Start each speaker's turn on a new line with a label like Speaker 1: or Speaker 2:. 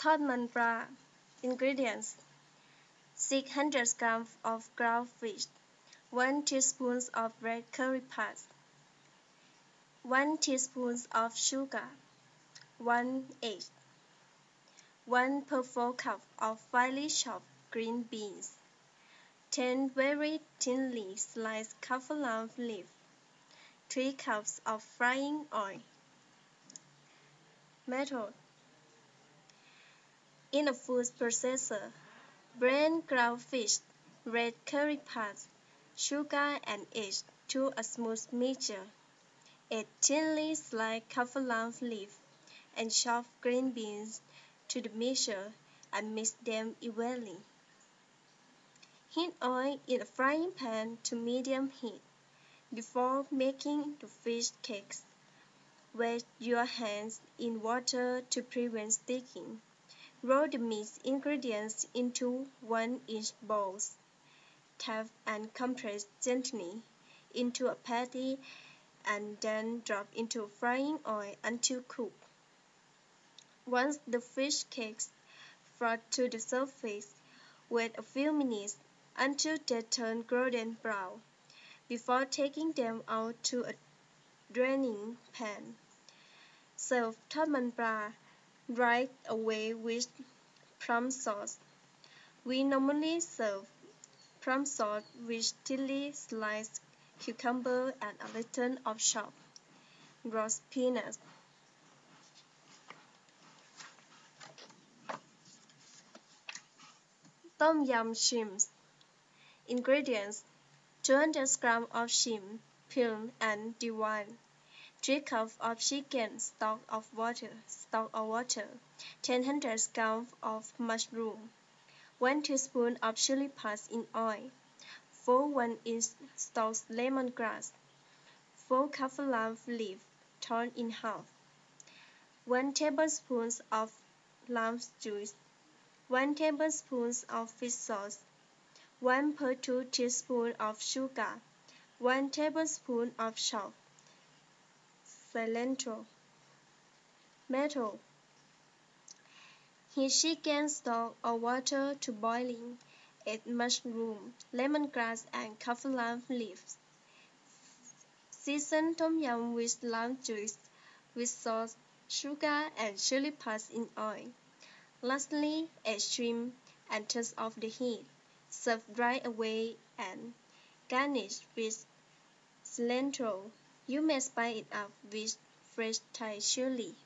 Speaker 1: ทอดมันปลา Ingredients: 600 grams of ground fish, 1 teaspoon of red curry paste, 1 teaspoon of sugar, 1 egg, 1/4 cup of finely chopped green beans, 10 very thinly sliced cauliflower leaf, 3 cups of frying oil. Method: in a food processor, blend ground fish, red curry paste, sugar and eggs to a smooth mixture. Add thinly sliced cauliflower leaf and chopped green beans to the mixture and mix them evenly. Heat oil in a frying pan to medium heat. Before making the fish cakes, wet your hands in water to prevent sticking. Roll the mixed ingredients into 1-inch balls. Tap and compress gently into a patty and then drop into frying oil until cooked. Once the fish cakes float to the surface, wait a few minutes until they turn golden brown before taking them out to a draining pan. Serve ทอดมันปลา right away with plum sauce. We normally serve plum sauce with thinly sliced cucumber and a little of chopped roast peanuts. ต้มยำ shrimp. Ingredients: 200 grams of shrimp, peeled and deveined, 3 cups of chicken stock or water, 100 grams of mushroom, 1 teaspoon of chili paste in oil, 4 1-inch stalked lemongrass, 4 cauliflower leaves torn in half, 1 tablespoon of lime juice, 1 tablespoon of fish sauce, 1/2 teaspoon of sugar, 1 tablespoon of chopped cilantro. Method: heat chicken stock or water to boiling. Add mushroom, lemongrass and cauliflower leaves. Season tom yum with lime juice, with salt, sugar and chili paste in oil. Lastly, add shrimp and turn off the heat. Serve right away and garnish with cilantro. You may spice it up with fresh Thai chili.